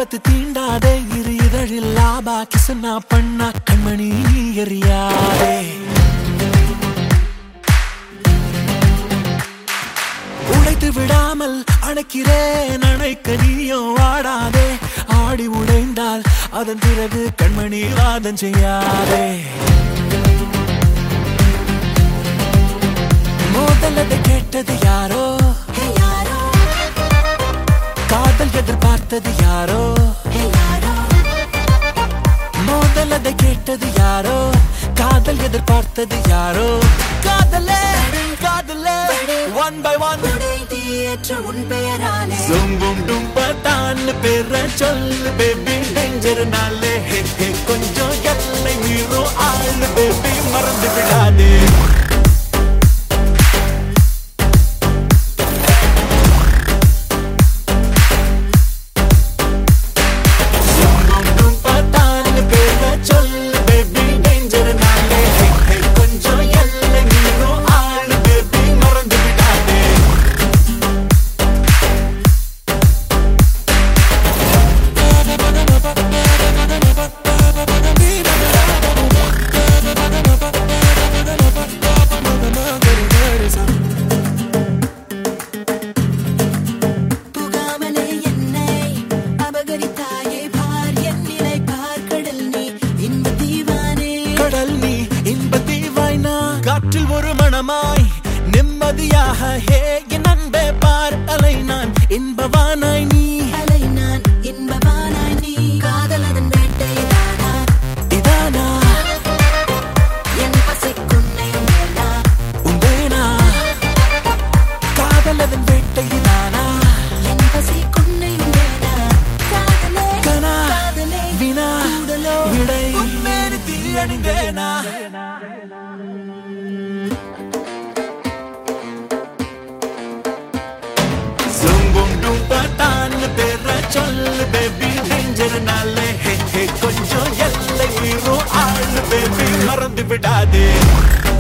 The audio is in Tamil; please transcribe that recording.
ஆபத்து தீண்டாதே இரு இதழில் லாபா கிசனா பண்ணா கண்மணி நீ எறியாதே உடைத்து விடாமல் அணைக்கிறேன் அணைக்க நீயும் வாடாதே ஆடி உடைந்தால் அதன் பிறகு கண்மணி வாதம் செய்யாதே மோதலதை கேட்டது யாரோ காதல் எதிர்பார்த்தது யாரோ மோதலதை கேட்டது யாரோ காதல் எதிர்பார்த்தது யாரோ காதலே காதலே ஒன் பை ஒன் உன் பெயராலே சும்பும் டும்பட்டான் பேர சொல்லு பேபி டேஞ்சர் நாளே கொஞ்சம் எல்லை மீறும் ஆளு பேபி மறந்து விடாதே காற்றில் ஒரு மணமாய் நிம்மதியாக ஹே என் அன்பே பார் அலை நான் இன்பவானாய் நீ அலை நான் இன்பவானாய் நீ காதல் அதன் வேட்டை இதானா என் பசிக்குன்னை உண்டேனா காதல் அதன் வேட்டை இதானா என் பசிக்குன்னை உண்டேனா காதலே கனா காதலே வினா கூடலோ விடை உண்மையை தீயணிந்தேனா சும்பும் டும்பட்டான் பேர சொல்லு பேபி டேஞ்சர் நாளே கொஞ்சம் எல்லை மீறும் ஆளு பேபி மறந்து விடாதே